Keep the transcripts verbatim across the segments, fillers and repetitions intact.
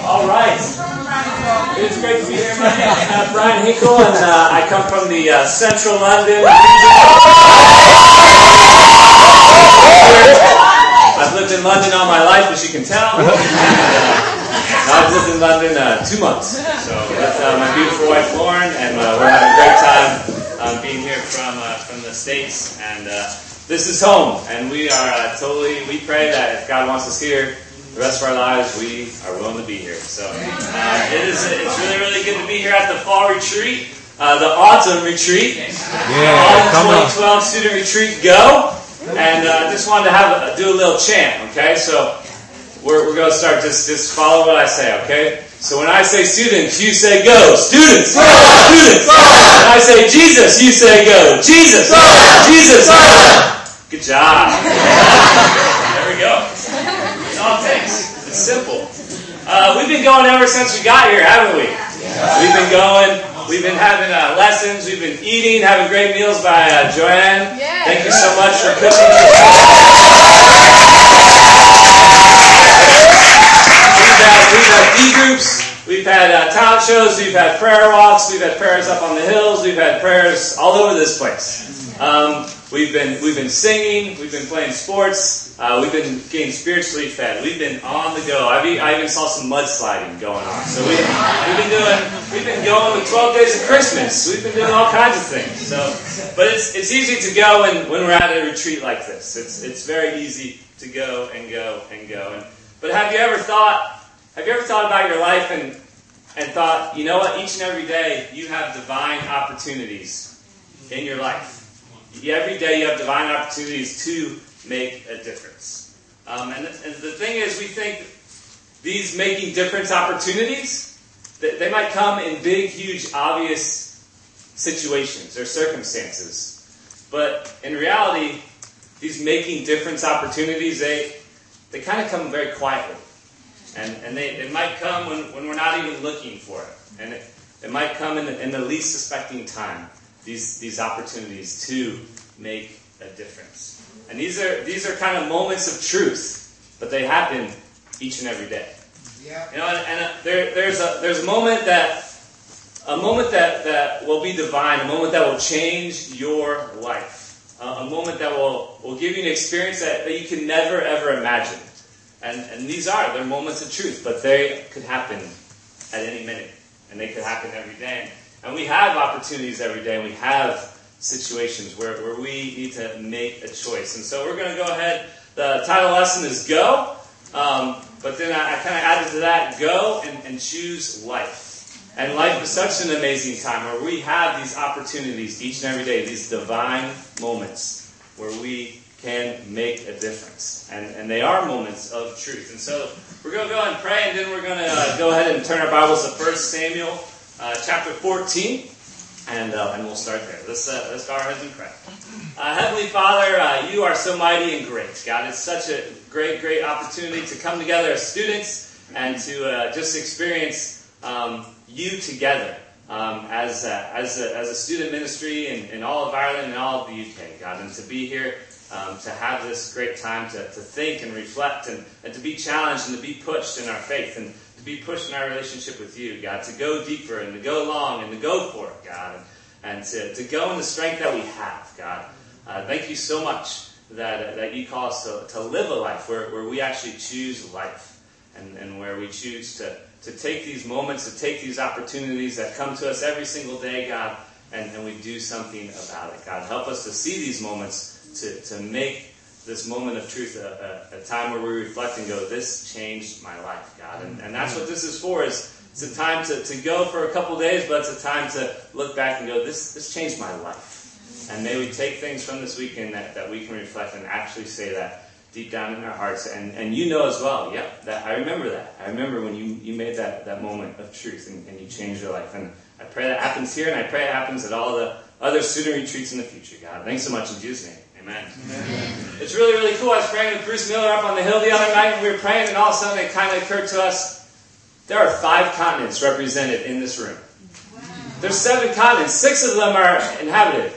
All right. It's great to be here. My name is uh, Brian Hinkle, and uh, I come from the uh, Central London region. I've lived in London all my life, as you can tell. And, uh, I've lived in London uh, two months. So with uh, my beautiful wife Lauren, and uh, we're having a great time um, being here from uh, from the States. And uh, this is home, and we are uh, totally. We pray that if God wants us here the rest of our lives, we are willing to be here. So uh, it is. It's really, really good to be here at the fall retreat, uh, the autumn retreat, yeah, autumn twenty twelve student retreat. Go! And I uh, just wanted to have a, do a little chant. Okay, so we're we're going to start. Just just follow what I say. Okay. So when I say students, you say go. Students, go. Students. Go. When I say Jesus, you say go. Jesus, go. Jesus. Go. Good job. There we go. All it takes. It's simple. Uh, we've been going ever since we got here, haven't we? We've been going. We've been having uh, lessons. We've been eating, having great meals by uh, Joanne. Yeah. Thank you so much for cooking. We've had, we've had D groups. We've had uh, talent shows. We've had prayer walks. We've had prayers up on the hills. We've had prayers all over this place. Um, we've been we've been singing. We've been playing sports. Uh, we've been getting spiritually fed. We've been on the go. I've, I even saw some mudsliding going on. So we, we've been doing. We've been going with twelve days of Christmas. We've been doing all kinds of things. So, but it's it's easy to go when, when we're at a retreat like this. It's it's very easy to go and go and go. And, but have you ever thought? Have you ever thought about your life and and thought, you know what? Each and every day you have divine opportunities in your life. Every day you have divine opportunities to make a difference. Um, and, and the thing is, we think these making difference opportunities, they, they might come in big, huge, obvious situations or circumstances. But in reality, these making difference opportunities, they they kind of come very quietly. And, and they, it might come when, when we're not even looking for it. And it, it might come in the, in the least suspecting time, these, these opportunities to make a difference. And these are these are kind of moments of truth, but they happen each and every day. Yeah. You know, and, and uh, there there's a there's a moment that a moment that, that will be divine, a moment that will change your life, uh, a moment that will, will give you an experience that, that you can never ever imagine. And and these are they're moments of truth, but they could happen at any minute, and they could happen every day. And, and we have opportunities every day, and we have situations where, where we need to make a choice. And so we're going to go ahead. The title lesson is Go. Um, but then I, I kind of added to that, Go and, and choose life. And life is such an amazing time where we have these opportunities each and every day, these divine moments where we can make a difference. And, and they are moments of truth. And so we're going to go and pray, and then we're going to uh, go ahead and turn our Bibles to First Samuel uh, chapter fourteen. And uh, and we'll start there. Let's, uh, let's bow our heads and pray. Uh, Heavenly Father, uh, you are so mighty and great. God, it's such a great, great opportunity to come together as students and to uh, just experience um, you together um, as, uh, as, a, as a student ministry in, in all of Ireland and all of the U K, God. And to be here, um, to have this great time to, to think and reflect and, and to be challenged and to be pushed in our faith and to be pushed in our relationship with you, God, to go deeper and to go long and to go for it, God, and, and to, to go in the strength that we have, God. Uh, thank you so much that uh, that you call us to, to live a life where, where we actually choose life and, and where we choose to, to take these moments, to take these opportunities that come to us every single day, God, and, and we do something about it. God, help us to see these moments, to, to make this moment of truth, a, a, a time where we reflect and go, this changed my life, God. And, and that's what this is for, is it's a time to, to go for a couple days, but it's a time to look back and go, this this changed my life. And may we take things from this weekend that, that we can reflect and actually say that deep down in our hearts. And, and you know as well, yeah, that I remember that. I remember when you, you made that, that moment of truth and, and you changed your life. And I pray that happens here, and I pray it happens at all the other student retreats in the future, God. Thanks so much in Jesus' name. Amen. Amen. It's really, really cool. I was praying with Bruce Miller up on the hill the other night, and we were praying, and all of a sudden it kind of occurred to us, there are five continents represented in this room. Wow. There's seven continents. Six of them are inhabited,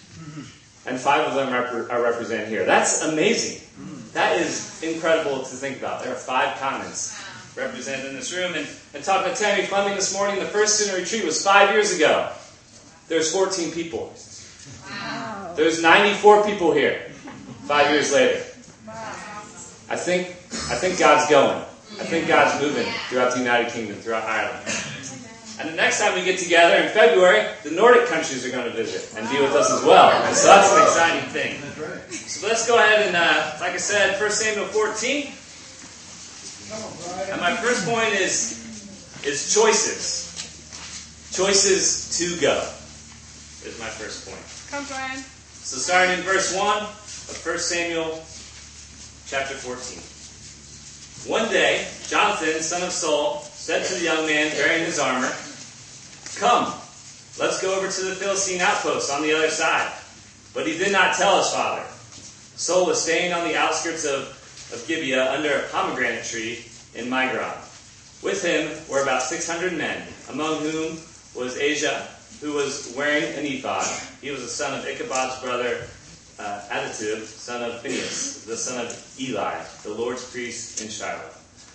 and five of them are, are represented here. That's amazing. That is incredible to think about. There are five continents represented in this room. And, and talking to Tammy Fleming this morning, the first student retreat was five years ago. There's fourteen people. Wow. There's ninety-four people here five years later. I think I think God's going. I think God's moving throughout the United Kingdom, throughout Ireland. And the next time we get together in February, the Nordic countries are going to visit and be with us as well. And so that's an exciting thing. So let's go ahead and, uh, like I said, First Samuel fourteen. And my first point is, is choices. Choices to go is my first point. Come, Brian. So starting in verse one of First Samuel chapter fourteen. One day, Jonathan, son of Saul, said to the young man bearing his armor, "Come, let's go over to the Philistine outpost on the other side." But he did not tell his father. Saul was staying on the outskirts of, of Gibeah under a pomegranate tree in Migron. With him were about six hundred men, among whom was Asa, who was wearing an ephod. He was the son of Ichabod's brother, uh, Ahitub, son of Phinehas, the son of Eli, the Lord's priest in Shiloh.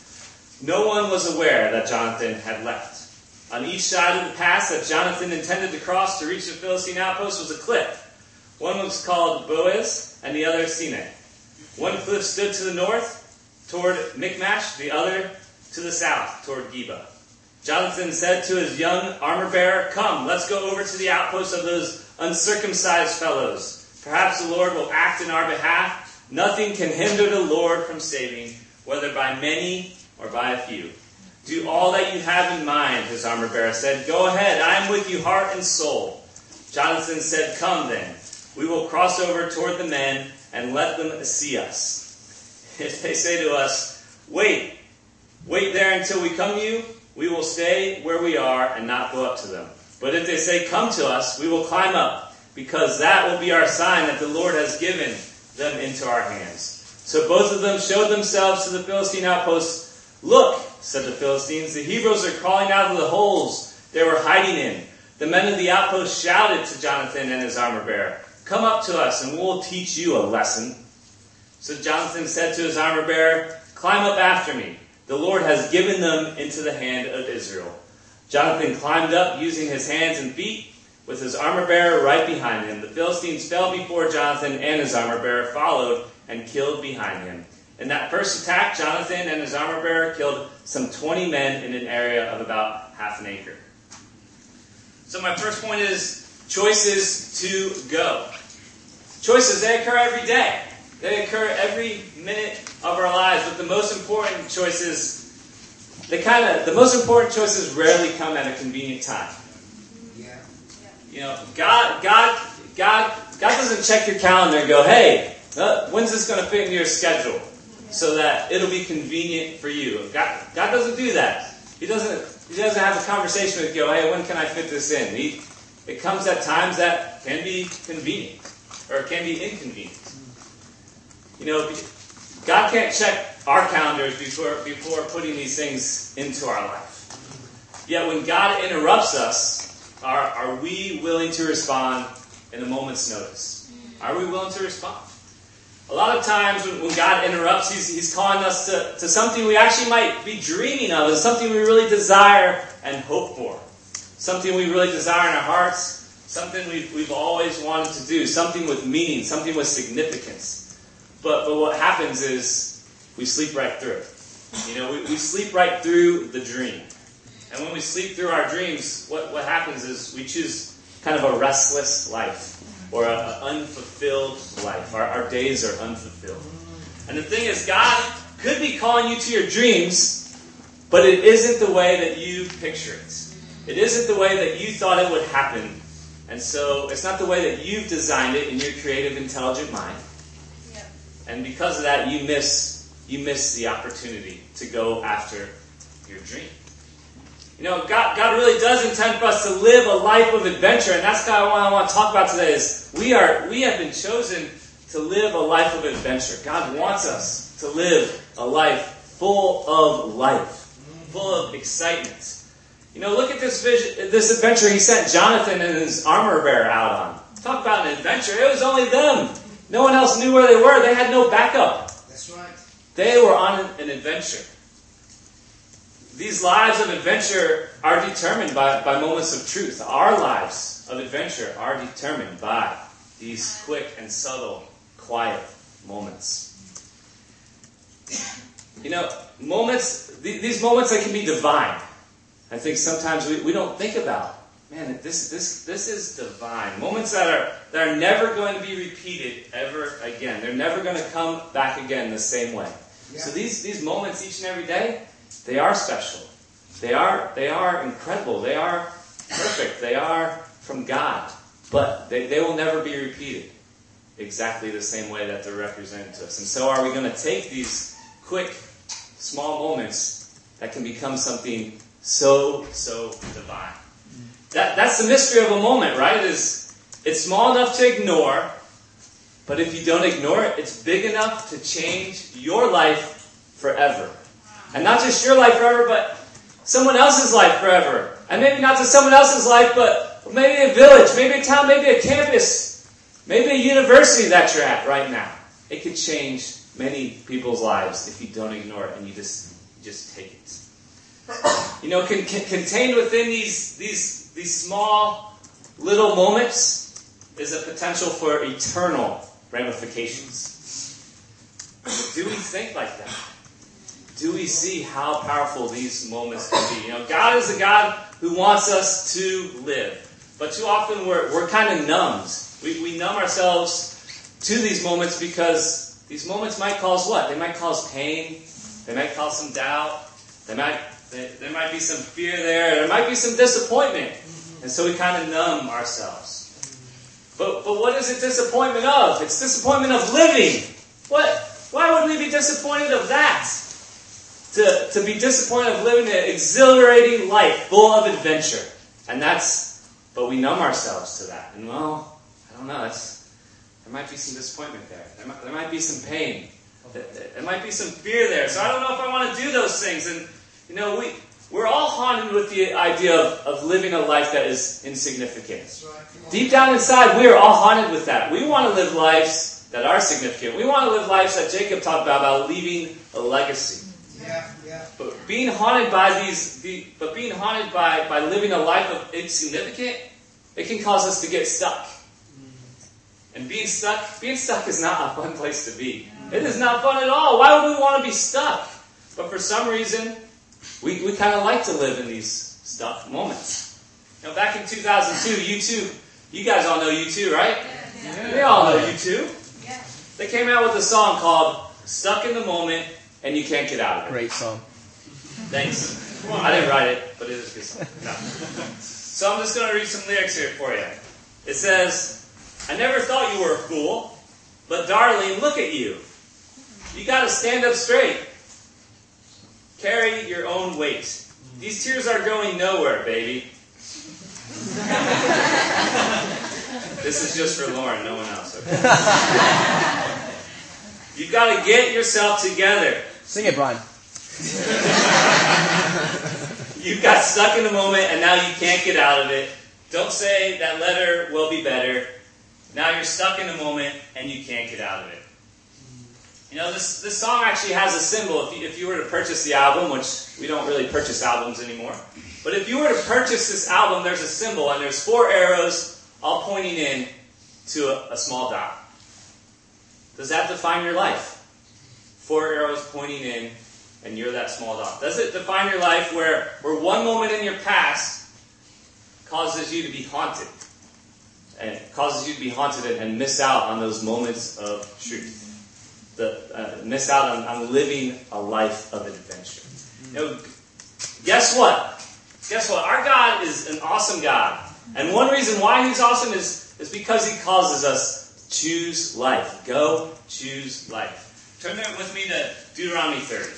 No one was aware that Jonathan had left. On each side of the pass that Jonathan intended to cross to reach the Philistine outpost was a cliff. One was called Boaz, and the other Sinai. One cliff stood to the north, toward Michmash, the other to the south, toward Geba. Jonathan said to his young armor-bearer, "Come, let's go over to the outpost of those uncircumcised fellows. Perhaps the Lord will act in our behalf. Nothing can hinder the Lord from saving, whether by many or by a few." "Do all that you have in mind," his armor-bearer said. "Go ahead, I am with you heart and soul." Jonathan said, "Come then, we will cross over toward the men and let them see us. If they say to us, 'Wait, wait there until we come to you,' we will stay where we are and not go up to them. But if they say, 'Come to us,' we will climb up, because that will be our sign that the Lord has given them into our hands." So both of them showed themselves to the Philistine outposts. "Look," said the Philistines, "the Hebrews are crawling out of the holes they were hiding in." The men of the outpost shouted to Jonathan and his armor-bearer, "Come up to us and we'll teach you a lesson." So Jonathan said to his armor-bearer, "Climb up after me. The Lord has given them into the hand of Israel." Jonathan climbed up using his hands and feet, with his armor-bearer right behind him. The Philistines fell before Jonathan, and his armor-bearer followed and killed behind him. In that first attack, Jonathan and his armor-bearer killed some twenty men in an area of about half an acre. So my first point is choices to go. Choices, they occur every day. They occur every minute of our lives, but the most important choices, they kind of, the most important choices rarely come at a convenient time. Yeah. You know, God, God, God, God doesn't check your calendar and go, "Hey, uh, when's this going to fit into your schedule so that it'll be convenient for you?" God, God doesn't do that. He doesn't. He doesn't have a conversation with you. "Hey, when can I fit this in?" He, it comes at times that can be convenient or can be inconvenient. You know, God can't check our calendars before before putting these things into our life. Yet when God interrupts us, are, are we willing to respond in a moment's notice? Are we willing to respond? A lot of times when, when God interrupts, he's, he's calling us to, to something we actually might be dreaming of, and something we really desire and hope for. Something we really desire in our hearts, something we've, we've always wanted to do, something with meaning, something with significance. But but what happens is we sleep right through it. You know, we, we sleep right through the dream. And when we sleep through our dreams, what, what happens is we choose kind of a restless life or an unfulfilled life. Our, our days are unfulfilled. And the thing is, God could be calling you to your dreams, but it isn't the way that you picture it. It isn't the way that you thought it would happen. And so it's not the way that you've designed it in your creative, intelligent mind. And because of that, you miss you miss the opportunity to go after your dream. You know, God, God really does intend for us to live a life of adventure, and that's kind of what I want to talk about today. Is we are we have been chosen to live a life of adventure. God wants us to live a life full of life, full of excitement. You know, look at this vision, this adventure He sent Jonathan and his armor bearer out on. Talk about an adventure! It was only them. No one else knew where they were. They had no backup. That's right. They were on an adventure. these lives of adventure are determined by, by moments of truth. Our lives of adventure are determined by these quick and subtle, quiet moments. You know, moments, th- these moments, they can be divine. I think sometimes we, we don't think about, man, this this this is divine. Moments that are that are never going to be repeated ever again. They're never going to come back again the same way. Yeah. So these, these moments each and every day, they are special. They are they are incredible. They are perfect. They are from God. But they, they will never be repeated exactly the same way that they're represented to us. And so are we going to take these quick, small moments that can become something so, so divine. That, that's the mystery of a moment, right? Is it's small enough to ignore, but if you don't ignore it, it's big enough to change your life forever. And not just your life forever, but someone else's life forever. And maybe not just someone else's life, but maybe a village, maybe a town, maybe a campus, maybe a university that you're at right now. It could change many people's lives if you don't ignore it and you just just take it. You know, con- con- contained within these these these small little moments is a potential for eternal ramifications. Do we think like that? Do we see how powerful these moments can be? You know, God is a God who wants us to live, but too often we're we're kind of numbed. We we numb ourselves to these moments because these moments might cause what? They might cause pain. They might cause some doubt. They might, they, there might be some fear there. There might be some disappointment. And so we kind of numb ourselves. But but what is it disappointment of? It's disappointment of living. What? Why would we be disappointed of that? To, to be disappointed of living an exhilarating life full of adventure. And that's, but we numb ourselves to that. And well, I don't know, that's, there might be some disappointment there. There might, there might be some pain. There might be some fear there. So I don't know if I want to do those things. And, you know, we, we're all haunted with the idea of, of living a life that is insignificant. Deep down inside, we are all haunted with that. We want to live lives that are significant. We want to live lives that Jacob talked about, about leaving a legacy. Yeah, yeah. But being haunted by these, the, but being haunted by, by living a life of insignificant, it can cause us to get stuck. And being stuck, being stuck is not a fun place to be. It is not fun at all. Why would we want to be stuck? But for some reason, we, we kind of like to live in these stuck moments. Now, back in two thousand two, U two, you guys all know U two, right? Yeah. They all know U two. Yeah. They came out with a song called Stuck in the Moment and You Can't Get Out of It. Great song. Thanks. I didn't write it, but it is a good song. No. So I'm just going to read some lyrics here for you. It says, I never thought you were a fool, but darling, look at you. You got to stand up straight. Carry your own weight. These tears are going nowhere, baby. This is just for Lauren, no one else. Okay? You've got to get yourself together. Sing it, Brian. You got stuck in a moment and now you can't get out of it. Don't say that letter will be better. Now you're stuck in a moment and you can't get out of it. You know, this, this song actually has a symbol. If you, if you were to purchase the album, which we don't really purchase albums anymore, but if you were to purchase this album, there's a symbol, and there's four arrows all pointing in to a, a small dot. Does that define your life? Four arrows pointing in, and you're that small dot. Does it define your life where, where one moment in your past causes you to be haunted? And it causes you to be haunted and, and miss out on those moments of truth. The, uh, miss out on, on living a life of adventure. You know, guess what? Guess what? Our God is an awesome God. And one reason why He's awesome is, is because He causes us to choose life. Go choose life. Turn there with me to Deuteronomy thirty.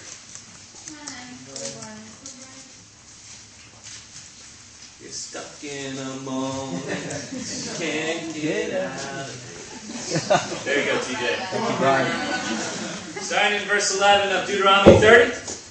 You're stuck in a moment, you can't get out of it. There you go, T J. Thank you, Brian. Starting in verse eleven of Deuteronomy thirty.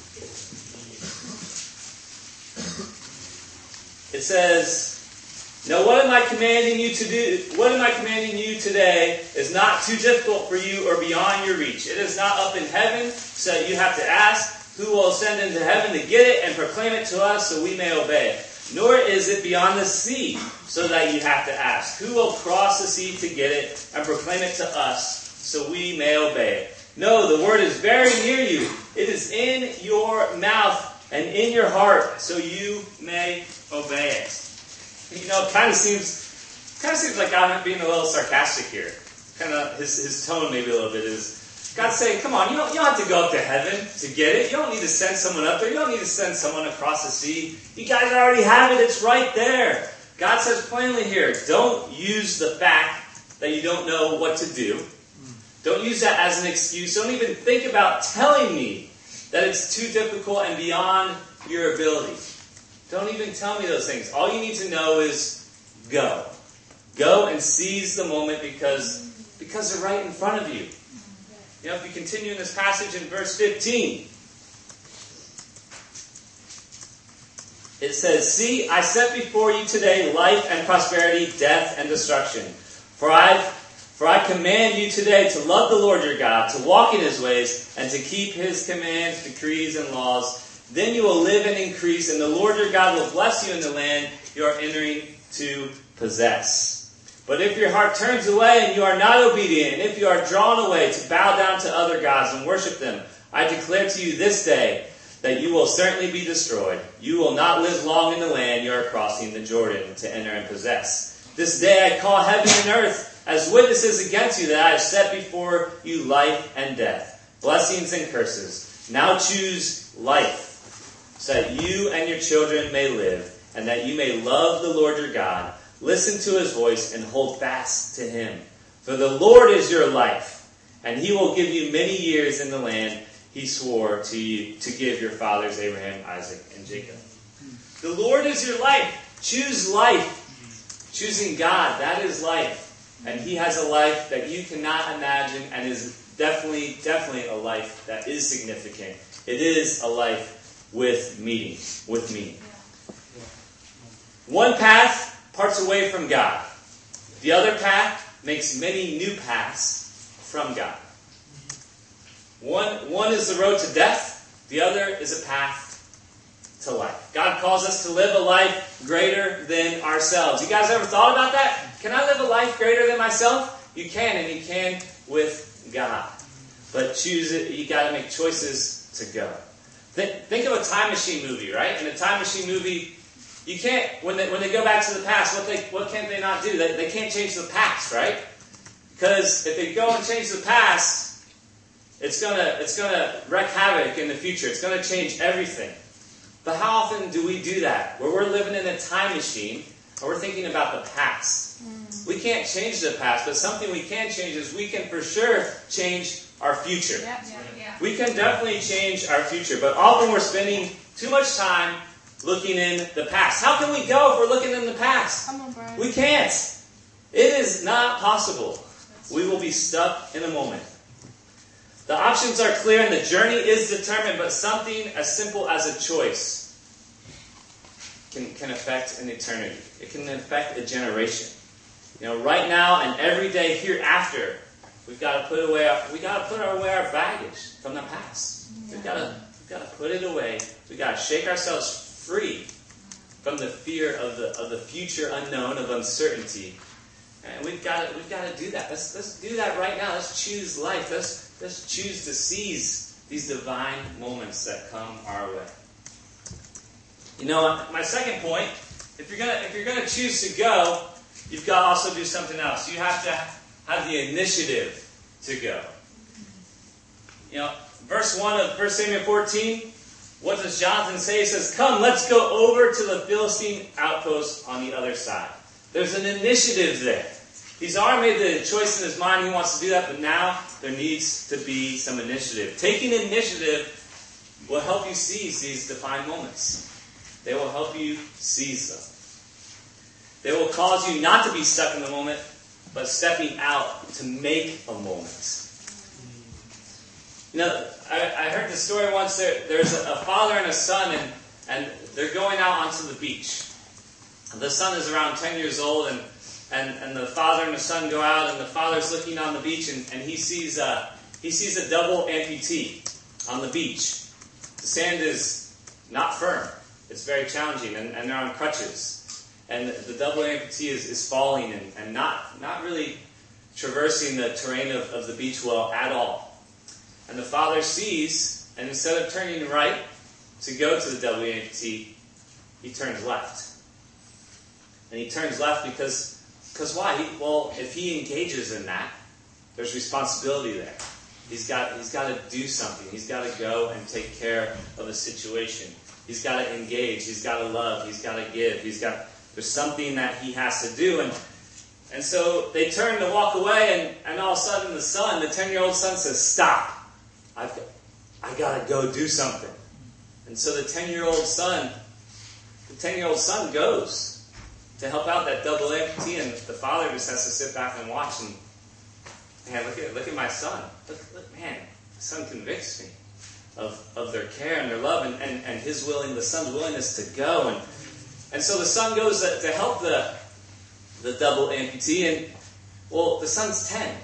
It says, now what am I commanding you to do? What am I commanding you today is not too difficult for you or beyond your reach. It is not up in heaven so that you have to ask, who will ascend into heaven to get it and proclaim it to us so we may obey it. Nor is it beyond the sea, so that you have to ask, who will cross the sea to get it and proclaim it to us so we may obey it? No, the word is very near you. It is in your mouth and in your heart, so you may obey it. You know, it kind of seems, kind of seems like I'm being a little sarcastic here. Kind of his his tone maybe a little bit is God's saying, come on, you don't, you don't have to go up to heaven to get it. You don't need to send someone up there. You don't need to send someone across the sea. You guys already have it. It's right there. God says plainly here, don't use the fact that you don't know what to do. Don't use that as an excuse. Don't even think about telling me that it's too difficult and beyond your ability. Don't even tell me those things. All you need to know is go. Go and seize the moment because, because they're right in front of you. You know, if we continue in this passage in verse fifteen, it says, see, I set before you today life and prosperity, death and destruction. For I, for I command you today to love the Lord your God, to walk in his ways, and to keep his commands, decrees, and laws. Then you will live and increase, and the Lord your God will bless you in the land you are entering to possess. But if your heart turns away and you are not obedient, and if you are drawn away to bow down to other gods and worship them, I declare to you this day that you will certainly be destroyed. You will not live long in the land you are crossing the Jordan to enter and possess. This day I call heaven and earth as witnesses against you that I have set before you life and death, blessings and curses. Now choose life, so that you and your children may live, and that you may love the Lord your God. Listen to his voice and hold fast to him. For the Lord is your life, and he will give you many years in the land he swore to you to give your fathers Abraham, Isaac, and Jacob. The Lord is your life. Choose life. Choosing God, that is life. And he has a life that you cannot imagine and is definitely, definitely a life that is significant. It is a life with meaning, with meaning. One path parts away from God. The other path makes many new paths from God. One, one is the road to death. The other is a path to life. God calls us to live a life greater than ourselves. You guys ever thought about that? Can I live a life greater than myself? You can, and you can with God. But choose it. You got to make choices to go. Think, think of a time machine movie, right? In a time machine movie, you can't, when they, when they go back to the past, what they what can they not do? They, they can't change the past, right? Because if they go and change the past, it's gonna it's gonna wreak havoc in the future. It's gonna change everything. But how often do we do that? Where we're living in a time machine and we're thinking about the past. Mm. We can't change the past, but something we can change is we can for sure change our future. Yeah, yeah, yeah. We can definitely change our future, but often we're spending too much time looking in the past. How can we go if we're looking in the past? Come on, Brian. We can't. It is not possible. We will be stuck in a moment. The options are clear and the journey is determined, but something as simple as a choice can, can affect an eternity. It can affect a generation. You know, right now and every day hereafter, we've got to put away our, we got to put away our baggage from the past. We've got to we've got to put it away. We've got to shake ourselves free from the fear of the of the future unknown, of uncertainty. And we've got to, we've got to do that. Let's let's do that right now. Let's choose life. Let's let's choose to seize these divine moments that come our way. You know, my second point, if you're gonna if you're gonna choose to go, you've got to also do something else. You have to have the initiative to go. You know, verse one of First Samuel fourteen. What does Jonathan say? He says, come, let's go over to the Philistine outpost on the other side. There's an initiative there. He's already made the choice in his mind. He wants to do that, but now there needs to be some initiative. Taking initiative will help you seize these divine moments. They will help you seize them. They will cause you not to be stuck in the moment, but stepping out to make a moment. You know, I, I heard the story once. There, there's a, a father and a son, and, and they're going out onto the beach. The son is around ten years old, and, and, and the father and the son go out, and the father's looking on the beach, and, and he sees a, he sees a double amputee on the beach. the sand is not firm. It's very challenging, and, and they're on crutches. And the, the double amputee is, is falling and, and not, not really traversing the terrain of, of the beach well at all. And the father sees, and instead of turning right to go to the double amputee, he turns left. And he turns left because, because why? He, well, if he engages in that, there's responsibility there. He's got, he's got to do something. He's got to go and take care of a situation. He's got to engage. He's got to love. He's got to give. He's got, there's something that he has to do. And, and so they turn to walk away, and, and all of a sudden the son, the ten-year-old son says, stop. I've got, I got to go do something. And so the ten-year-old son, the ten-year-old son goes to help out that double amputee, and the father just has to sit back and watch. And man, look at look at my son. Look, look, man, my son convicts me of, of their care and their love, and, and, and his willing, the son's willingness to go. And and so the son goes to, to help the the double amputee, and well, the son's ten,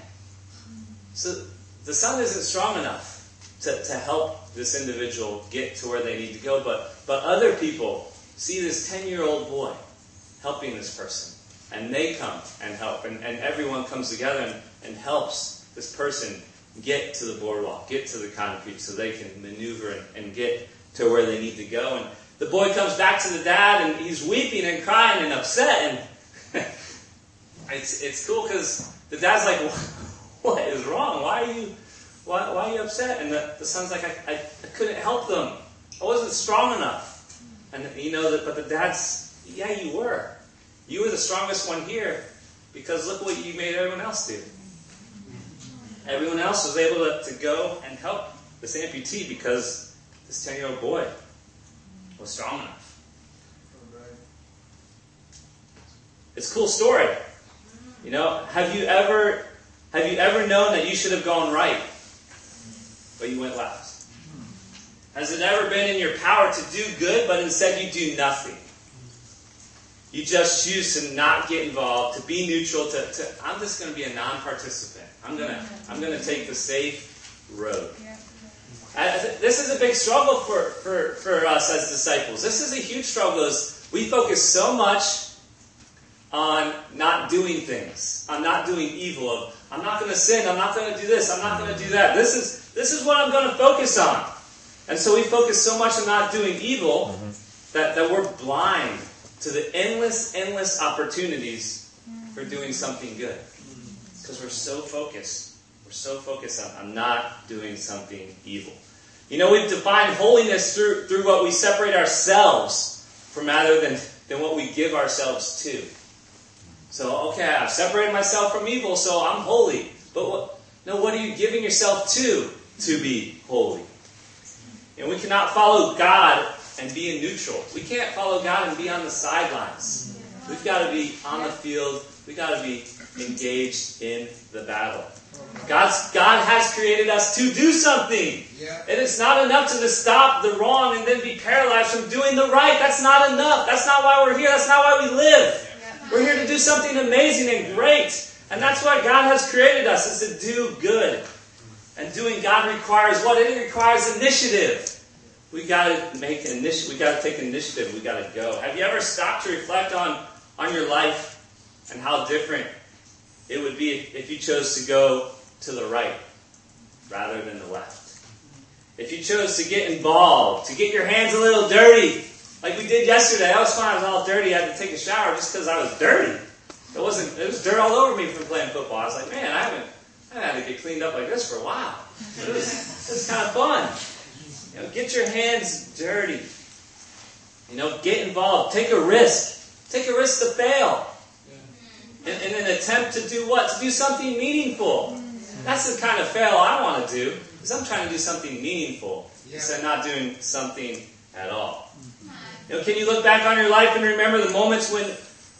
so the son isn't strong enough to, to help this individual get to where they need to go. But but other people see this ten-year-old boy helping this person, and they come and help, and, and everyone comes together and, and helps this person get to the boardwalk, get to the concrete, so they can maneuver and, and get to where they need to go. And the boy comes back to the dad, and he's weeping and crying and upset, and it's it's cool because the dad's like, what is wrong? Why are you why, why are you upset? And the, the son's like, I, I, I couldn't help them. I wasn't strong enough. And you know that, but the dad's, yeah, you were. You were the strongest one here because look what you made everyone else do. Everyone else was able to, to go and help this amputee because this ten-year-old boy was strong enough. It's a cool story. You know, have you ever have you ever known that you should have gone right, but you went left? Has it ever been in your power to do good, but instead you do nothing? You just choose to not get involved, to be neutral, to, to I'm just going to be a non-participant. I'm going to I'm going to take the safe road. I, this is a big struggle for, for, for us as disciples. This is a huge struggle. Is we focus so much on not doing things, on not doing evil. Of, I'm not going to sin. I'm not going to do this. I'm not going to do that. This is this is what I'm going to focus on. And so we focus so much on not doing evil mm-hmm. that, that we're blind to the endless, endless opportunities for doing something good. Because we're so focused. We're so focused on, on not doing something evil. You know, we've defined holiness through, through what we separate ourselves from rather than, than what we give ourselves to. So, okay, I've separated myself from evil, so I'm holy. But what, no, what are you giving yourself to to be holy? And we cannot follow God and be in neutral. We can't follow God and be on the sidelines. We've got to be on the field. We've got to be engaged in the battle. God's, God has created us to do something. Yeah. And it's not enough to just stop the wrong and then be paralyzed from doing the right. That's not enough. That's not why we're here. That's not why we live. Yeah. We're here to do something amazing and great. And that's why God has created us, is to do good. And doing God requires what? It requires initiative. We got to make an initiative. We got to take initiative. We got to go. Have you ever stopped to reflect on, on your life and how different it would be if you chose to go to the right rather than the left? If you chose to get involved, to get your hands a little dirty, like we did yesterday. That was fun. I was all dirty. I had to take a shower just because I was dirty. It wasn't. It was dirt all over me from playing football. I was like, man, I haven't. I haven't had to get cleaned up like this for a while. It was. It was kind of fun. You know, get your hands dirty. You know, get involved. Take a risk. Take a risk to fail. In, in an attempt to do what? To do something meaningful. That's the kind of fail I want to do. Because I'm trying to do something meaningful instead of not doing something at all. You know, can you look back on your life and remember the moments when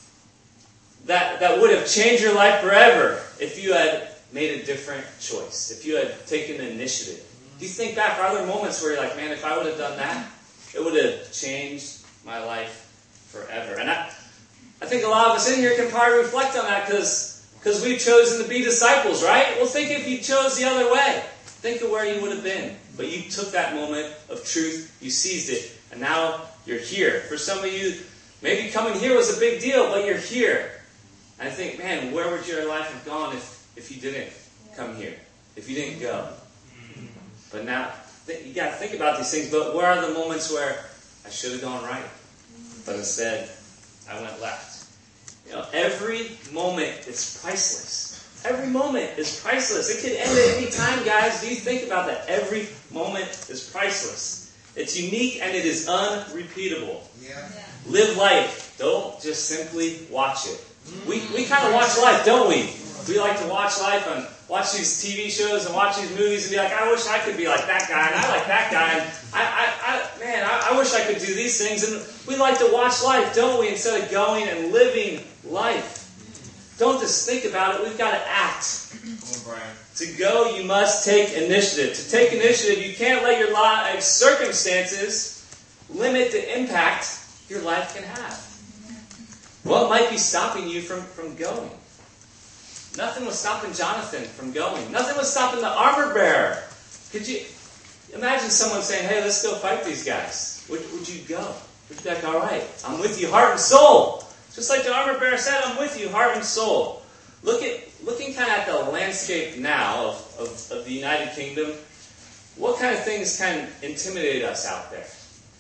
that, that would have changed your life forever if you had made a different choice, if you had taken the initiative? Do you think back, are there moments where you're like, man, if I would have done that, it would have changed my life forever? And I, I think a lot of us in here can probably reflect on that because because we've chosen to be disciples, right? Well, think if you chose the other way. Think of where you would have been. But you took that moment of truth, you seized it, and now you're here. For some of you, maybe coming here was a big deal, but you're here. And I think, man, where would your life have gone if, if you didn't come here? If you didn't go? But now, th- you got to think about these things, but where are the moments where I should have gone right, but instead I went left? You know, every moment is priceless. Every moment is priceless. It could end at any time, guys. Do you think about that? Every moment is priceless. It's unique and it is unrepeatable. Yeah. Yeah. Live life. Don't just simply watch it. We we kind of watch life, don't we? We like to watch life and watch these T V shows and watch these movies and be like, I wish I could be like that guy, and I like that guy, and I, I, I man, I, I wish I could do these things. And we like to watch life, don't we? Instead of going and living life. Don't just think about it. We've got to act. To go, you must take initiative. To take initiative, you can't let your life circumstances limit the impact your life can have. What might be stopping you from, from going? Nothing was stopping Jonathan from going. Nothing was stopping the armor bearer. Could you imagine someone saying, hey, let's go fight these guys? Would, would you go? Would you be like, all right, I'm with you, heart and soul. Just like the armor bearer said, I'm with you, heart and soul. Look at looking kind of at the landscape now of, of, of the United Kingdom. What kind of things can intimidate us out there?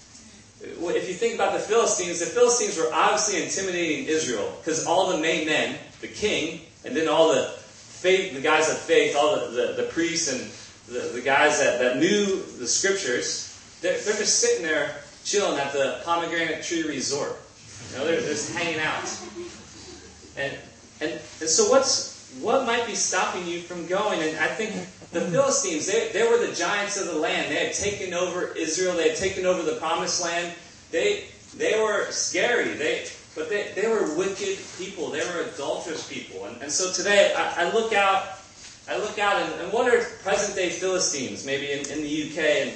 If you think about the Philistines, the Philistines were obviously intimidating Israel because all the main men, the king, and then all the faith, the guys of faith, all the, the, the priests and the, the guys that, that knew the scriptures, they're, they're just sitting there chilling at the Pomegranate Tree Resort. You know, they're just hanging out. And, and and so what's what might be stopping you from going? And I think the Philistines, they, they were the giants of the land. They had taken over Israel. They had taken over the promised land. They they were scary. They but they, they were wicked people. They were adulterous people. And, and so today I, I look out I look out and, and what are present day Philistines, maybe in, in the U K, and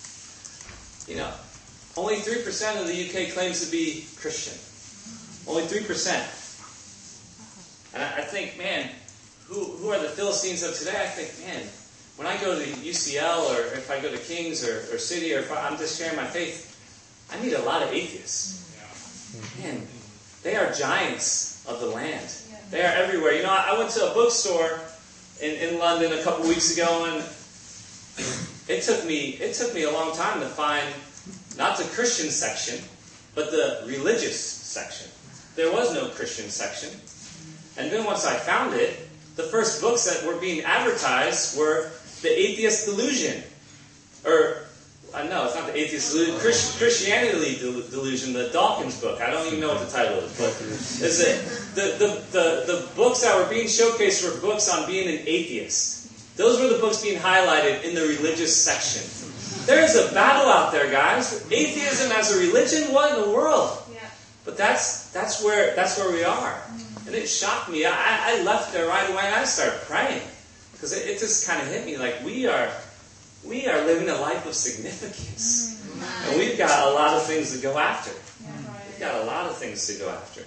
you know, only three percent of the U K claims to be Christian. Only three percent. And I, I think, man, who who are the Philistines of today? I think, man, when I go to U C L or if I go to King's or, or City or if I'm just sharing my faith, I meet a lot of atheists. Man, they are giants of the land. They are everywhere. You know, I, I went to a bookstore in, in London a couple weeks ago, and it took me it took me a long time to find not the Christian section, but the religious section. There was no Christian section. And then once I found it, the first books that were being advertised were The Atheist Delusion. Or, uh, no, it's not The Atheist Delusion. Christ- Christianity Delusion, the Dawkins book. I don't even know what the title is. But is it, the, the, the, the books that were being showcased were books on being an atheist. Those were the books being highlighted in the religious section. There is a battle out there, guys. Atheism as a religion? What in the world? Yeah. But that's that's where that's where we are. And it shocked me. I, I left there right away and I started praying. Because it, it just kind of hit me like we are we are living a life of significance. Mm-hmm. And we've got a lot of things to go after. Yeah. We've got a lot of things to go after.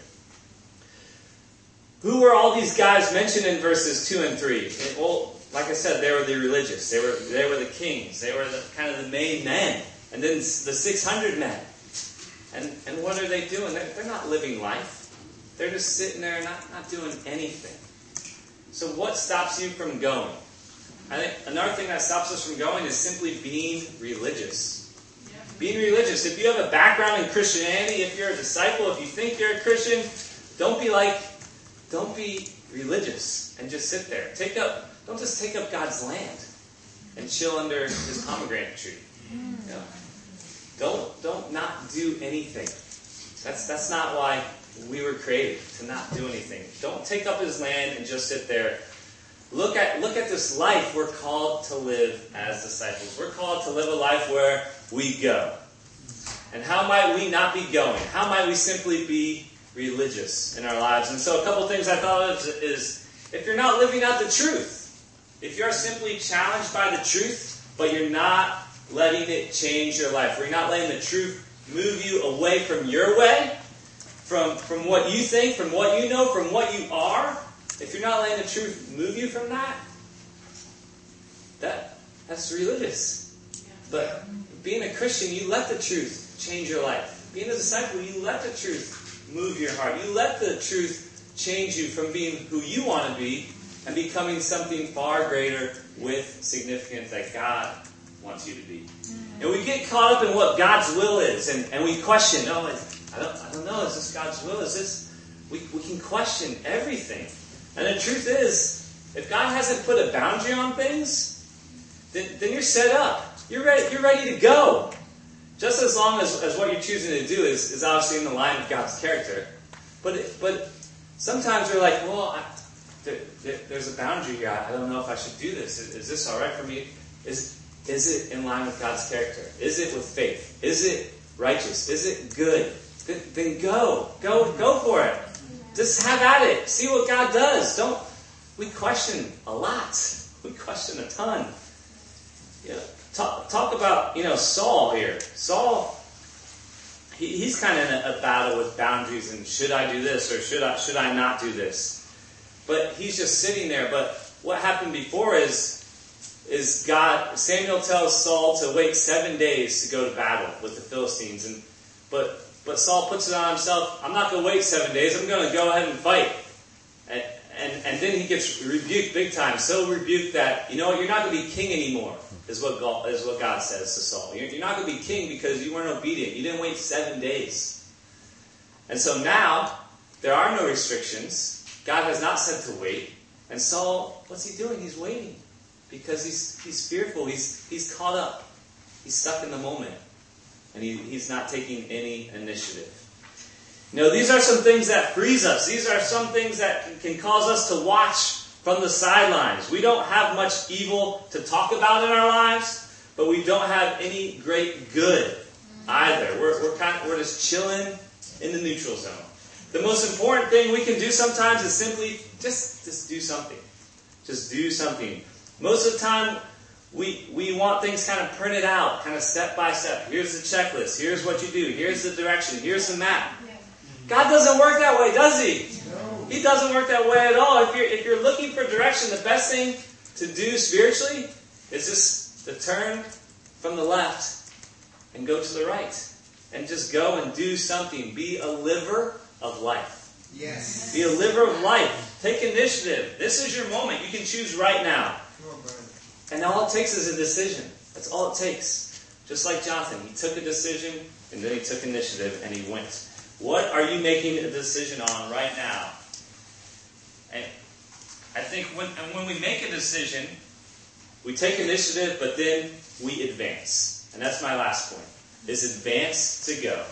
Who were all these guys mentioned in verses two and three? And, well, like I said, they were the religious. They were they were the kings. They were the kind of the main men. And then the six hundred men. And and what are they doing? They're, they're not living life. They're just sitting there not, not doing anything. So what stops you from going? I think another thing that stops us from going is simply being religious. Yeah. Being religious. If you have a background in Christianity, if you're a disciple, if you think you're a Christian, don't be like, don't be religious and just sit there. Take up, don't just take up God's land and chill under His pomegranate tree. You know? Don't don't not do anything. That's that's not why we were created, to not do anything. Don't take up His land and just sit there. Look at look at this life we're called to live as disciples. We're called to live a life where we go. And how might we not be going? How might we simply be religious in our lives? And so a couple things I thought of is, if you're not living out the truth, if you're simply challenged by the truth, but you're not letting it change your life, where you're not letting the truth move you away from your way, from, from what you think, from what you know, from what you are, if you're not letting the truth move you from that, that that's religious. But being a Christian, you let the truth change your life. Being a disciple, you let the truth move your heart. You let the truth change you from being who you want to be and becoming something far greater with significance that God wants you to be. And we get caught up in what God's will is, and, and we question, oh, I don't, I don't know, is this God's will? Is this? We, we can question everything. And the truth is, if God hasn't put a boundary on things, then, then you're set up. You're ready, you're ready to go. Just as long as, as what you're choosing to do is, is obviously in the line of God's character. But it, but sometimes we're like, well, I, there, there, there's a boundary here. I, I don't know if I should do this. Is, is this all right for me? Is Is it in line with God's character? Is it with faith? Is it righteous? Is it good? Then, then go. Go go for it. Just have at it. See what God does. Don't. We question a lot. We question a ton. You know, talk, talk about, you know, Saul here. Saul, he, he's kind of in a, a battle with boundaries and should I do this or should I should I not do this? But he's just sitting there. But what happened before is is God, Samuel tells Saul to wait seven days to go to battle with the Philistines. And but but Saul puts it on himself, I'm not going to wait seven days, I'm going to go ahead and fight. And, and, and then he gets rebuked big time. So rebuked that, you know what, you're not going to be king anymore, is what God, is what God says to Saul. You're, you're not going to be king because you weren't obedient. You didn't wait seven days. And so now, there are no restrictions. God has not said to wait. And Saul, what's he doing? He's waiting. Because he's he's fearful. He's he's caught up. He's stuck in the moment. And he, he's not taking any initiative. You know, these are some things that freeze us. These are some things that can cause us to watch from the sidelines. We don't have much evil to talk about in our lives, but we don't have any great good either. We're we're kind of, we're just chilling in the neutral zone. The most important thing we can do sometimes is simply just, just do something. Just do something. Most of the time, we we want things kind of printed out, kind of step by step. Here's the checklist. Here's what you do. Here's the direction. Here's the map. God doesn't work that way, does He? No. He doesn't work that way at all. If you're if you're looking for direction, the best thing to do spiritually is just to turn from the left and go to the right, and just go and do something. Be a liver of life. Yes. Be a liver of life. Take initiative. This is your moment. You can choose right now. And all it takes is a decision. That's all it takes. Just like Jonathan, he took a decision, and then he took initiative, and he went. What are you making a decision on right now? And I think when, when we make a decision, we take initiative, but then we advance. And that's my last point, is advance to go.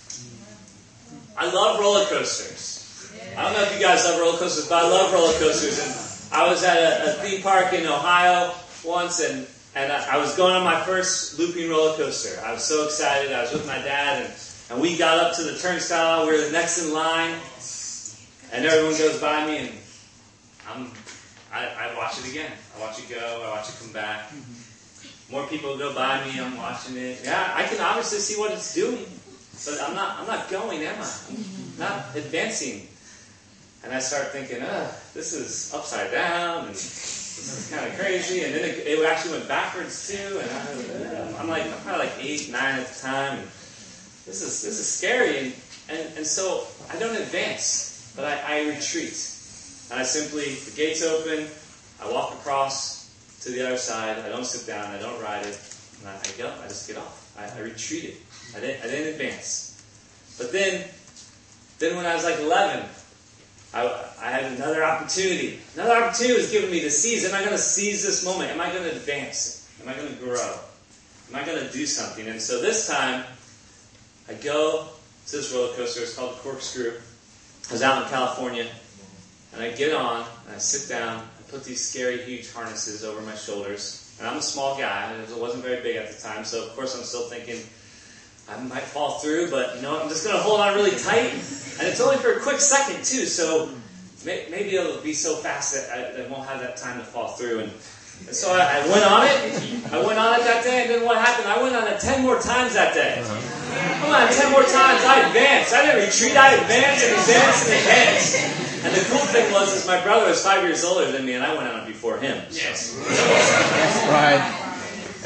I love roller coasters. I don't know if you guys love roller coasters, but I love roller coasters. And I was at a, a theme park in Ohio once, and, and I, I was going on my first looping roller coaster. I was so excited. I was with my dad, and, and we got up to the turnstile. We were the next in line, and everyone goes by me, and I'm, I, I watch it again. I watch it go. I watch it come back. More people go by me. I'm watching it. Yeah, I can obviously see what it's doing, but I'm not. I'm not going, am I? I'm not advancing. And I start thinking, oh, this is upside down, and this is kind of crazy. And then it, it actually went backwards too. And I, I'm like, I'm probably like eight, nine at the time. And this is this is scary. And, and, and so I don't advance, but I, I retreat. And I simply, the gate's open, I walk across to the other side. I don't sit down. I don't ride it. And I, I go. I just get off. I, I retreated. I didn't, I didn't advance. But then, then when I was like eleven, I, I had another opportunity. Another opportunity was given me to seize. Am I going to seize this moment? Am I going to advance? Am I going to grow? Am I going to do something? And so this time, I go to this roller coaster. It's called the Corkscrew. I was out in California. And I get on, and I sit down. I put these scary, huge harnesses over my shoulders. And I'm a small guy. I wasn't very big at the time. So, of course, I'm still thinking, I might fall through, but, you know, I'm just going to hold on really tight. And it's only for a quick second, too, so may, maybe it'll be so fast that I, I won't have that time to fall through. And, and so I, I went on it. I went on it that day, and then what happened? I went on it ten more times that day. I went on it ten more times. I advanced. I didn't retreat. I advanced and advanced and advanced. And the cool thing was, is my brother was five years older than me, and I went on it before him. Yes. Right.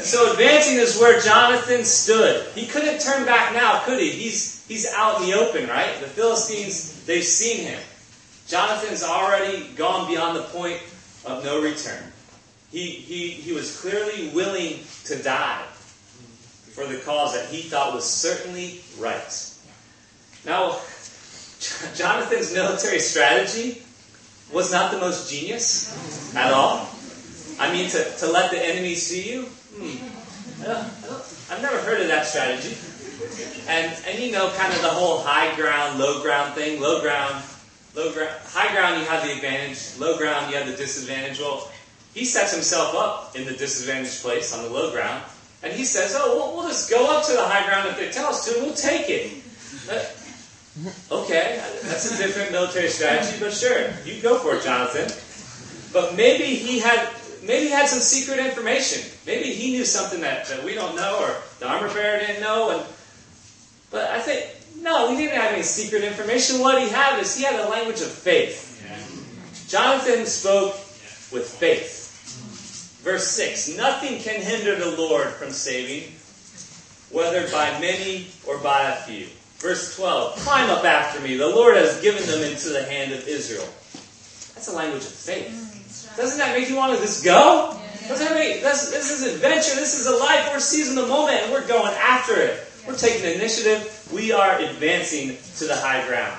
so advancing is where Jonathan stood. He couldn't turn back now, could he? He's, he's out in the open, right? The Philistines, they've seen him. Jonathan's already gone beyond the point of no return. He, he, he was clearly willing to die for the cause that he thought was certainly right. Now, Jonathan's military strategy was not the most genius at all. I mean, to, to let the enemy see you? Hmm. I don't, I don't, I've never heard of that strategy. And, and you know, kind of the whole high ground, low ground thing. Low ground, low ground, high ground you have the advantage. Low ground you have the disadvantage. Well, he sets himself up in the disadvantaged place on the low ground. And he says, oh, we'll, we'll just go up to the high ground if they tell us to, and we'll take it. But, okay, that's a different military strategy, but sure, you go for it, Jonathan. But maybe he had maybe he had some secret information. Maybe he knew something that, that we don't know, or the armor bearer didn't know. And But I think, no, he didn't have any secret information. What he had is he had a language of faith. Jonathan spoke with faith. Verse six, nothing can hinder the Lord from saving, whether by many or by a few. Verse twelve, climb up after me. The Lord has given them into the hand of Israel. That's a language of faith. Doesn't that make you want to just go? Doesn't that make, this, this is adventure. This is a life. We're seizing the moment and we're going after it. We're taking initiative. We are advancing to the high ground.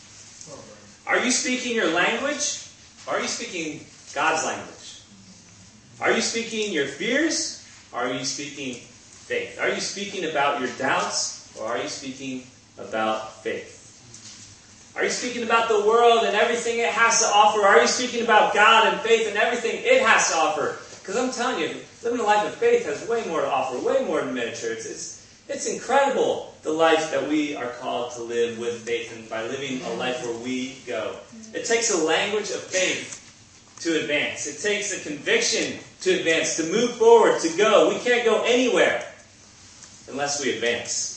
Are you speaking your language? Or are you speaking God's language? Are you speaking your fears? Or are you speaking faith? Are you speaking about your doubts? Or are you speaking about faith? Are you speaking about the world and everything it has to offer? Are you speaking about God and faith and everything it has to offer? Because I'm telling you, living a life of faith has way more to offer, way more than miniature. It's, it's, it's incredible, the life that we are called to live with faith and by living a life where we go. It takes a language of faith to advance. It takes a conviction to advance, to move forward, to go. We can't go anywhere unless we advance.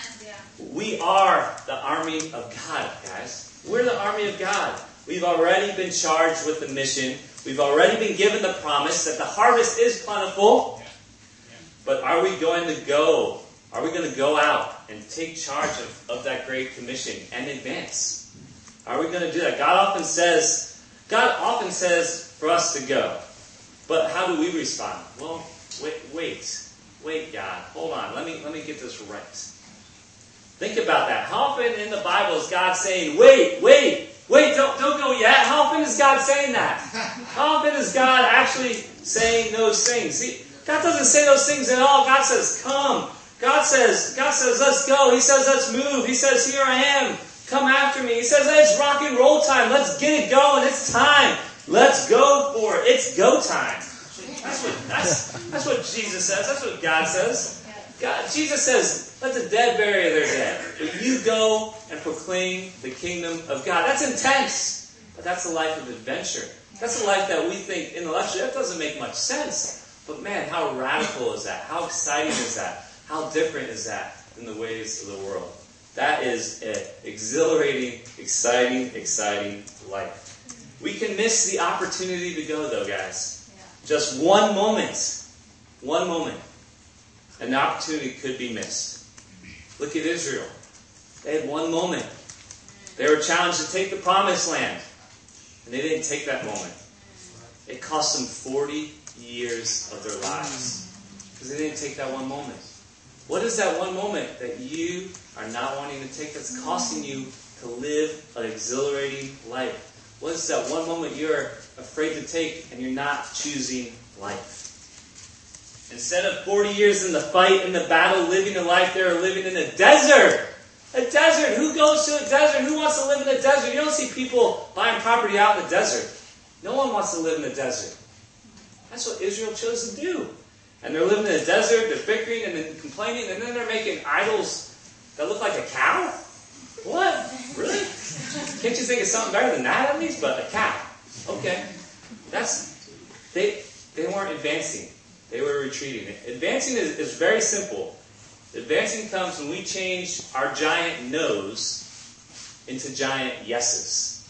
We are the army of God, guys. We're the army of God. We've already been charged with the mission. We've already been given the promise that the harvest is plentiful. But are we going to go? Are we going to go out and take charge of, of that great commission and advance? Are we going to do that? God often says, God often says for us to go. But how do we respond? Well, wait, wait, wait, God, hold on. Let me let me get this right. Think about that. How often in the Bible is God saying, wait, wait, wait, don't, don't go yet? How often is God saying that? How often is God actually saying those things? See, God doesn't say those things at all. God says, come. God says, God says, let's go. He says, let's move. He says, here I am. Come after me. He says, hey, it's rock and roll time. Let's get it going. It's time. Let's go for it. It's go time. That's what, that's, that's what Jesus says. That's what God says. God, Jesus says, let the dead bury their dead. But you go and proclaim the kingdom of God. That's intense. But that's a life of adventure. That's a life that we think intellectually, that doesn't make much sense. But man, how radical is that? How exciting is that? How different is that than the ways of the world? That is an exhilarating, exciting, exciting life. We can miss the opportunity to go though, guys. Just one moment. One moment. And the opportunity could be missed. Look at Israel. They had one moment. They were challenged to take the promised land. And they didn't take that moment. It cost them forty years of their lives. Because they didn't take that one moment. What is that one moment that you are not wanting to take that's costing you to live an exhilarating life? What is that one moment you're afraid to take and you're not choosing life? Instead of forty years in the fight, in the battle, living a life, they are living in a desert. A desert. Who goes to a desert? Who wants to live in a desert? You don't see people buying property out in the desert. No one wants to live in the desert. That's what Israel chose to do. And they're living in a desert, they're bickering and then complaining, and then they're making idols that look like a cow? What? Really? Can't you think of something better than that at least? But a cow. Okay. That's, they, they weren't advancing. They were retreating. Advancing is, is very simple. Advancing comes when we change our giant no's into giant yeses.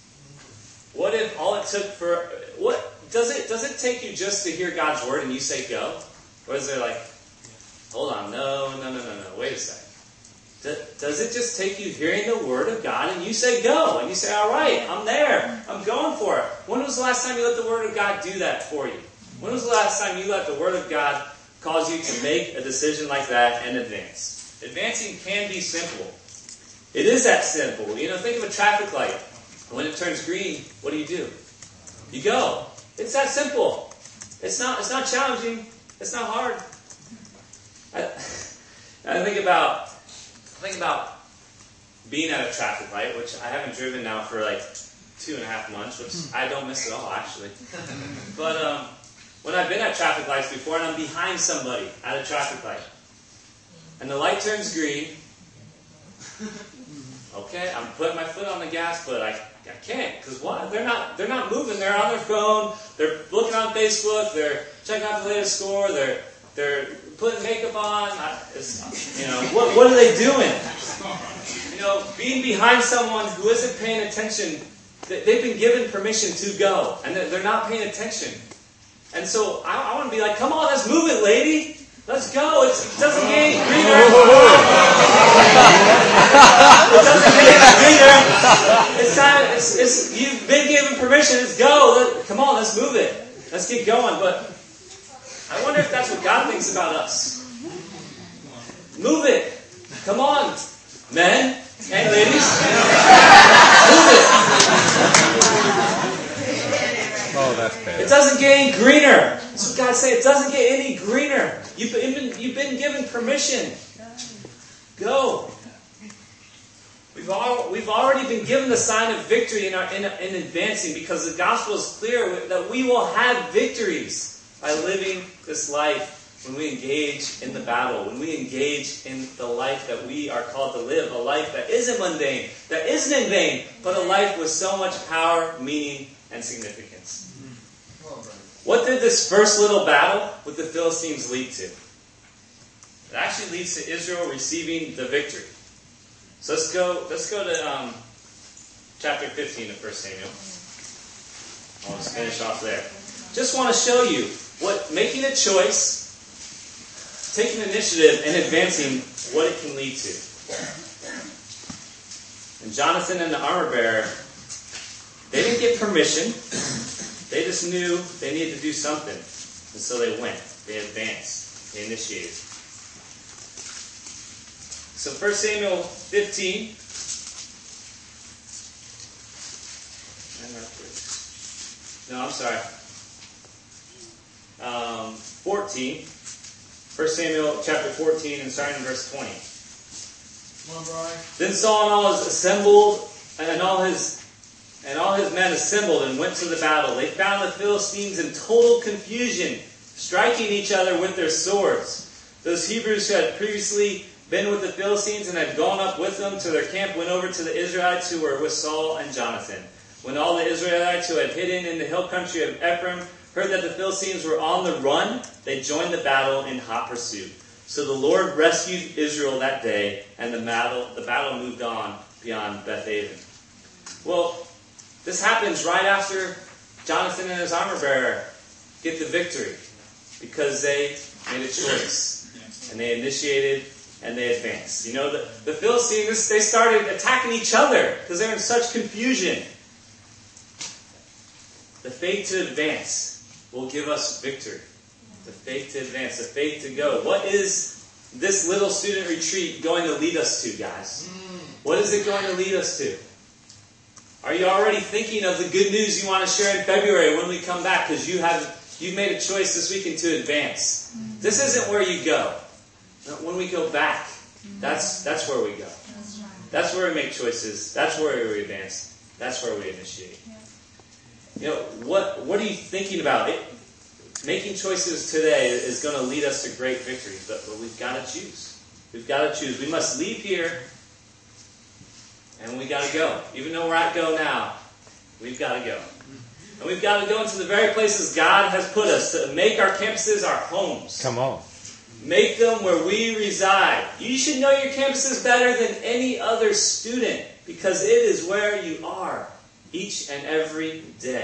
What if all it took for... what does it does it take you just to hear God's word and you say go? Or is there like, hold on, no, no, no, no, no, wait a second. Does it just take you hearing the Word of God and you say go? And you say, all right, I'm there. I'm going for it. When was the last time you let the Word of God do that for you? When was the last time you let the Word of God cause you to make a decision like that and advance? Advancing can be simple. It is that simple. You know, think of a traffic light. When it turns green, what do you do? You go. It's that simple. It's not, it's not challenging. It's not hard. I, I think about... Think about being at a traffic light, which I haven't driven now for like two and a half months, which I don't miss at all, actually. But um, when I've been at traffic lights before and I'm behind somebody at a traffic light, and the light turns green, okay, I'm putting my foot on the gas, but I, I can't, because what? They're not, they're not moving. They're on their phone. They're looking on Facebook. They're checking out the latest score. They're they're putting makeup on. I, it's, you know, what what are they doing? You know, being behind someone who isn't paying attention, they've been given permission to go, and they're not paying attention. And so I, I want to be like, come on, let's move it, lady. Let's go. It's, it doesn't get any greener. It doesn't get any greener. It's time. It's, it's, you've been given permission. Let's go. Let, come on, let's move it. Let's get going. But I wonder if that's what God thinks about us. Move it. Come on, men and ladies. Move it. Oh, that's bad. It doesn't get any greener. That's what God said. It doesn't get any greener. You've been, you've been given permission. Go. We've all, we've already been given the sign of victory in, our, in, in advancing, because the gospel is clear that we will have victories by living this life when we engage in the battle, when we engage in the life that we are called to live, a life that isn't mundane, that isn't in vain, but a life with so much power, meaning, and significance. What did this first little battle with the Philistines lead to? It actually leads to Israel receiving the victory. So let's go. Let's go to um, chapter fifteen of First Samuel. I'll just finish off there. Just want to show you what making a choice, taking initiative, and advancing, what it can lead to. And Jonathan and the armor bearer, they didn't get permission. They just knew they needed to do something. And so they went. They advanced. They initiated. So First Samuel fifteen. No, I'm sorry. Um, fourteen. First Samuel chapter fourteen and starting in verse twenty. Come on, Brian. Then Saul and all his assembled, and all his and all his men assembled and went to the battle. They found the Philistines in total confusion, striking each other with their swords. Those Hebrews who had previously been with the Philistines and had gone up with them to their camp went over to the Israelites who were with Saul and Jonathan. When all the Israelites who had hidden in the hill country of Ephraim heard that the Philistines were on the run, they joined the battle in hot pursuit. So the Lord rescued Israel that day, and the battle, the battle moved on beyond Beth-aven. Well, this happens right after Jonathan and his armor bearer get the victory, because they made a choice, and they initiated, and they advanced. You know, the, the Philistines, they started attacking each other because they were in such confusion. The faith to advance will give us victory. The faith to advance, the faith to go. What is this little student retreat going to lead us to, guys? What is it going to lead us to? Are you already thinking of the good news you want to share in February when we come back? Because you have you've made a choice this weekend to advance. This isn't where you go. When we go back, that's that's where we go. That's where we make choices. That's where we advance. That's where we initiate. You know, what what are you thinking about? It, making choices today is going to lead us to great victory, but, but we've got to choose. We've got to choose. We must leave here, and we got to go. Even though we're at go now, we've got to go. And we've got to go into the very places God has put us to make our campuses our homes. Come on. Make them where we reside. You should know your campuses better than any other student, because it is where you are each and every day.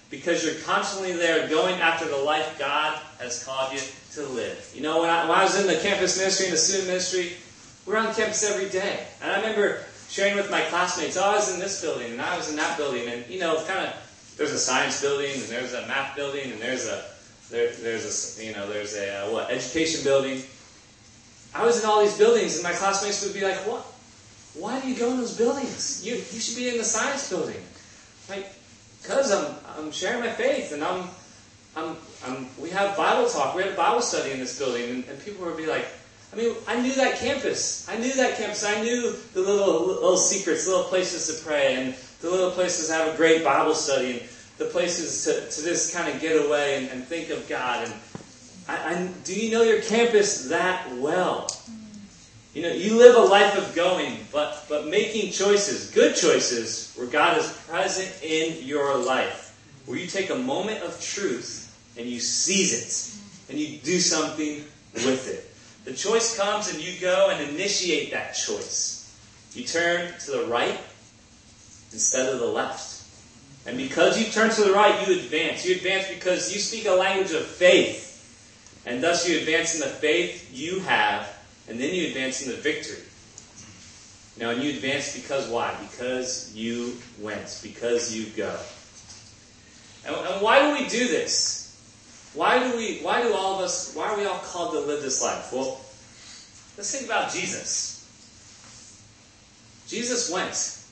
because you're constantly there going after the life God has called you to live. You know, when I, when I was in the campus ministry, in the student ministry, we were on campus every day. And I remember sharing with my classmates, oh, I was in this building, and I was in that building. And, you know, kind of, there's a science building, and there's a math building, and there's a, there, there's a, you know, there's a, uh, what, education building. I was in all these buildings, and my classmates would be like, what? Why do you go in those buildings? You, you should be in the science building. Like, because I'm, I'm sharing my faith, and I'm, I'm, I'm, we have Bible talk, we have Bible study in this building, and, and people would be like, I mean, I knew that campus. I knew that campus. I knew the little little secrets, little places to pray, and the little places to have a great Bible study, and the places to, to just kind of get away and, and think of God. And I, I, do you know your campus that well? You know, you live a life of going, but, but making choices, good choices, where God is present in your life. Where you take a moment of truth and you seize it. And you do something with it. The choice comes and you go and initiate that choice. You turn to the right instead of the left. And because you turn to the right, you advance. You advance because you speak a language of faith. And thus you advance in the faith you have. And then you advance in the victory. You know, and you advance because why? Because you went. Because you go. And, and why do we do this? Why do we? Why do all of us? Why are we all called to live this life? Well, let's think about Jesus. Jesus went.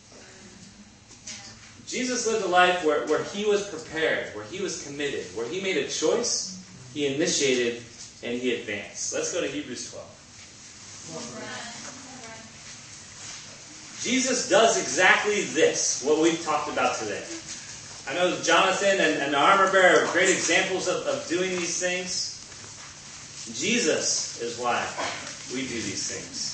Jesus lived a life where, where he was prepared, where he was committed, where he made a choice, he initiated, and he advanced. Let's go to Hebrews twelve. Jesus does exactly this, what we've talked about today. I know Jonathan and, and the armor bearer are great examples of, of doing these things. Jesus is why we do these things.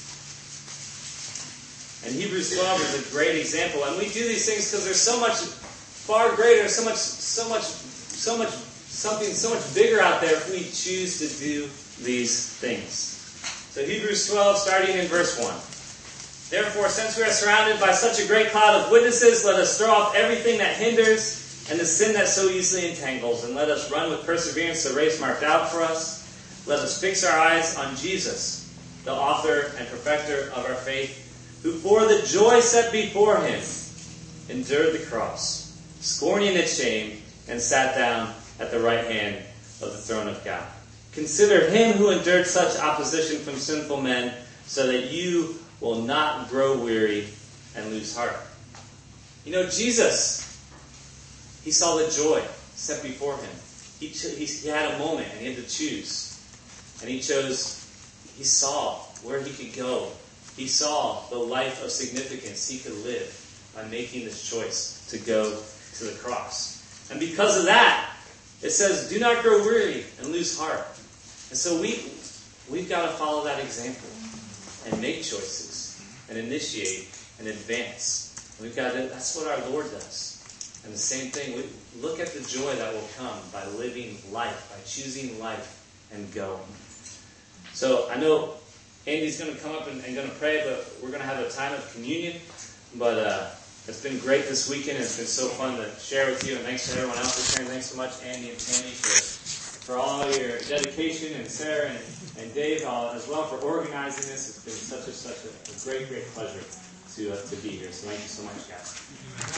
And Hebrews twelve is a great example. And we do these things because there's so much far greater, so much, so much, so much, something so much bigger out there if we choose to do these things. So Hebrews twelve, starting in verse one. Therefore, since we are surrounded by such a great cloud of witnesses, let us throw off everything that hinders and the sin that so easily entangles, and let us run with perseverance the race marked out for us. Let us fix our eyes on Jesus, the author and perfecter of our faith, who for the joy set before him endured the cross, scorning its shame, and sat down at the right hand of the throne of God. Consider him who endured such opposition from sinful men, so that you will not grow weary and lose heart. You know, Jesus, he saw the joy set before him. He, he, he had a moment and he had to choose. And he chose, he saw where he could go. He saw the life of significance he could live by making this choice to go to the cross. And because of that, it says, do not grow weary and lose heart. And so we, we've got to follow that example and make choices and initiate and advance. And we've got to, that's what our Lord does. And the same thing, we look at the joy that will come by living life, by choosing life and going. So I know Andy's going to come up and, and going to pray, but we're going to have a time of communion. But uh, it's been great this weekend. It's been so fun to share with you. And thanks to everyone else for sharing. Thanks so much, Andy and Tammy, for, for all your dedication, and Sarah and, and Dave all, as well for organizing this. It's been such a, such a, a great, great pleasure to, uh, to be here. So thank you so much, guys.